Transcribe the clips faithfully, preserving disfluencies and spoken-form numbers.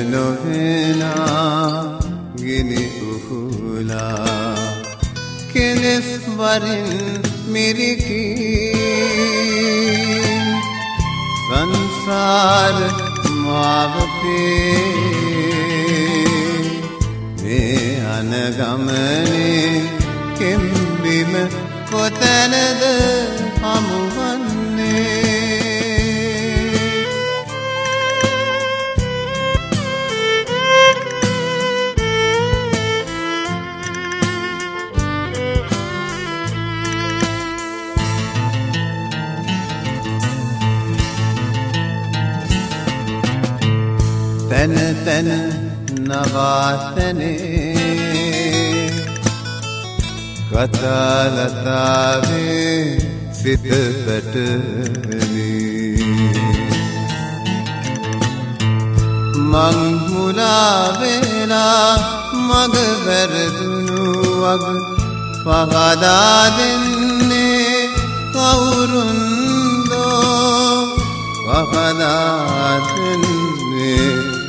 නොවෙනා ගිනි උහුලා කෙලෙස් වරින් මිරිකී සංසාර මාවතේ මේ අනගමනේ කෙම්බිම කොතැනද හමුවන්නේ තැන තැන නවාතනේ කතාලතාවේ සිත පැටලී මං මුලා වෙලා මග වැරදුණු වග පහදා දෙන්නේ කවුරුන්දෝ පහදා දෙන්නේ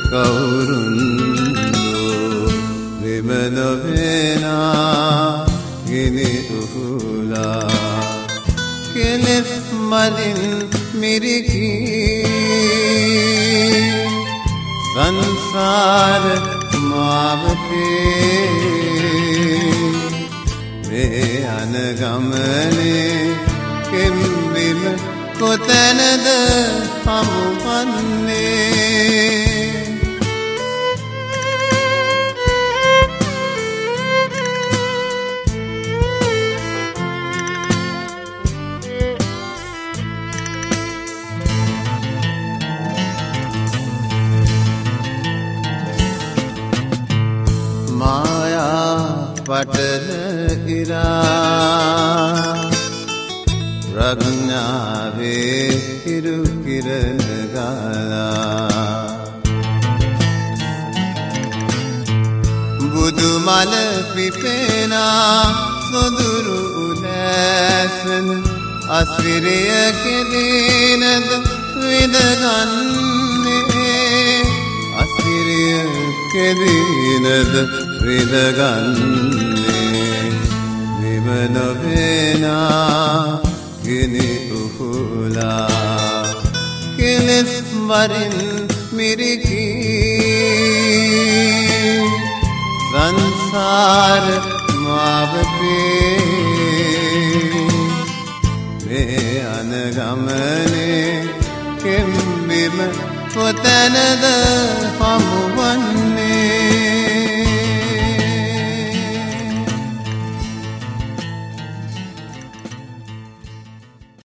කවුරුන්දෝ මෙම නොවෙනා ගිනි උහුලා කෙලෙස් මලින් මිරිකී සංසාර මාවතේ මේ අනගමනේ කෙම්බිම කොතැනද හමුවන්නේ පටල ඉරා ප්‍රඥාවේ හිරු කිරණ ගාලා බුදු මල පිපෙනා සොඳුරු උදෑසන අස්විරය කෙලිනද විඳගන්නේ අස්විරය කෙලිනද විඳගන්නේ මෙම නොවෙනා ගිනි උහුලා කෙලෙස් වරින් මිරිකී සංසාර මාවතේ මේ අනගමනේ කෙම්බිම කොතැනද